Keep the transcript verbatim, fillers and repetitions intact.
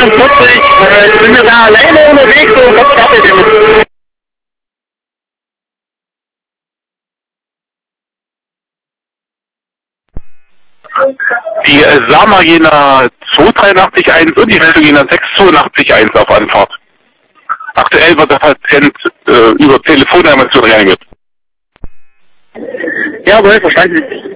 einundvierzig, äh, ich bin mir da alleine unterwegs und was startet ihr mit? Die äh, Sama-Jena zwei drei acht eins und die Meldung-Jena sechs zwei acht eins auf Anfahrt. Aktuell wird der Patient äh, über Telefonanimation reanimiert. Jawohl, verstanden.